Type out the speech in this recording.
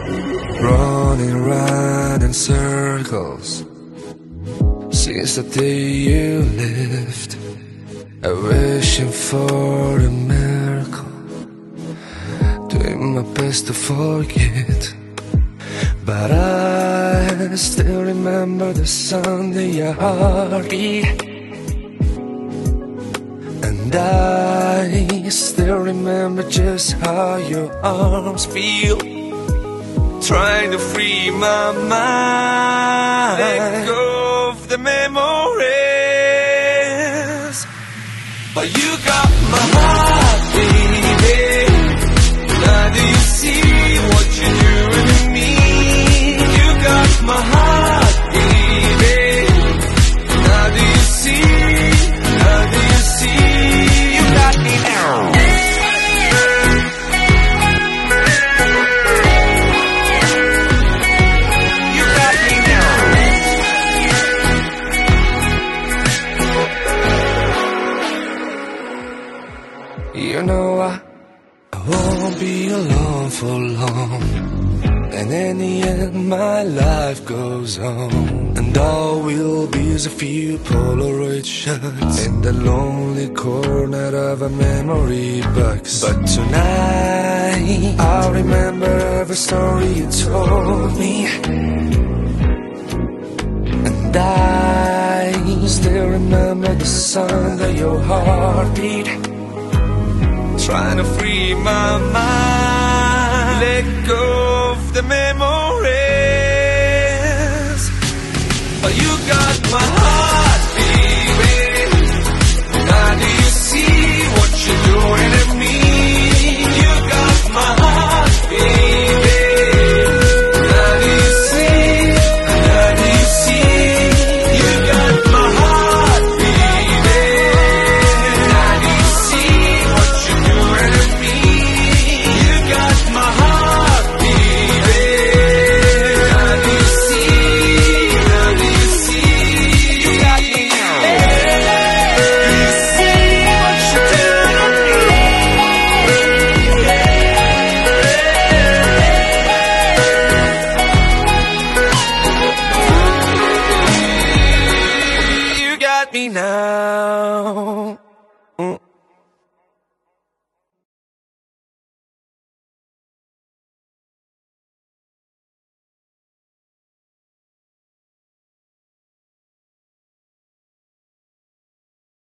running round in circles since the day you left. Wishing for a miracle, doing my best to forget. But I still remember the sound of your heartbeat, and I still remember just how your arms feel, trying to free my mind, let go of the memories. But you got my heart, baby. Now do you see what you're doing to me? You got my heart, baby. Now do you see? Now do you see? You got me now. You got me now. You know I won't be alone for long, and in the end my life goes on, and all will be is a few Polaroid shots in the lonely corner of a memory box. But tonight I'll remember every story you told me, and I still remember the sound of your heartbeat, trying to free my mind, let go of the memory.